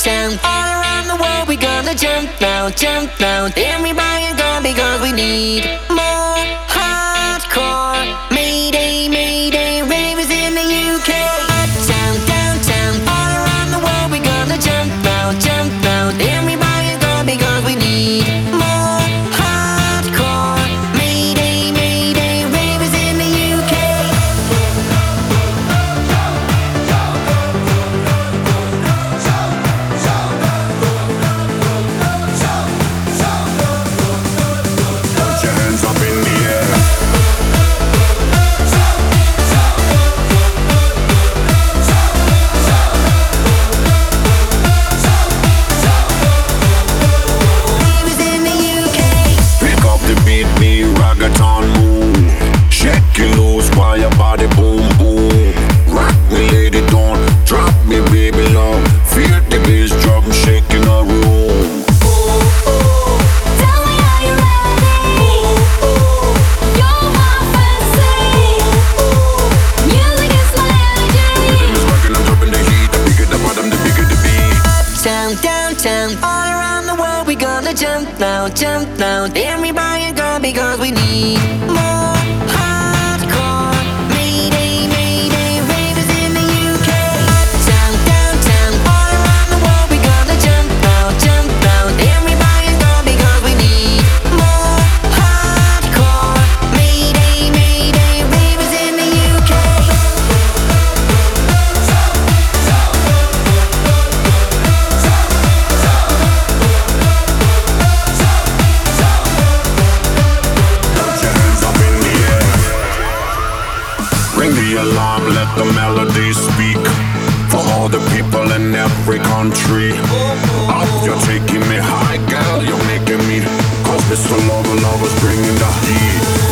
Uptown, all around the world, we gonna jump now, jump now. Everybody go because we need more hardcore. Mayday, mayday, ravers in the UK. Uptown, downtown, all around the world, we gonna jump now, jump now. Everybody go because we need more hardcore. Mayday, mayday, ravers in the UK. Put your hands up in the air. Ravers in the UK. Pick up the beat, me reggaeton move. Shake it loose while your body boom boom. Rock me, lady, don't drop me, baby love. Feel the bass drum shaking the room. Tell me, are you ready? You're my fantasy. Music is my energy. Rhythm is rocking, I'm dropping the heat. The bigger the bottom, the bigger the beat. Uptown, downtown, all around the world, we gonna jump now, jump now. Everybody go because we need more hardcore. Mayday, mayday, ravers in the UK. Uptown, downtown, all around the world, we gonna jump now, jump now. Everybody go because we need more hardcore. Mayday, mayday, ravers in the UK. Put your hands up in the air. Ring the alarm, let the melody speak. For all the people in every country. Up, you're taking me high, girl, you're making me. Cause Mr. Lover, lover's bringing the heat.